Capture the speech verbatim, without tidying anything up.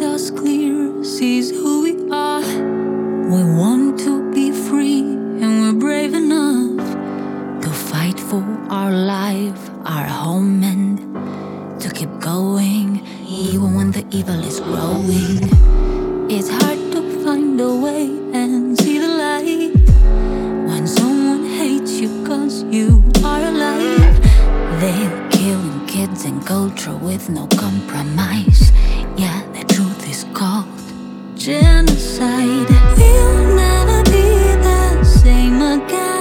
sees us clear, sees who we are. We want to be free, and we're brave enough to fight for our life, our home, and to keep going, even when the evil is growing. It's hard to find a way and see the light when someone hates you cause you are alive. They're killing kids and culture with no compromise. Yeah, the truth is called genocide. We'll never be the same again.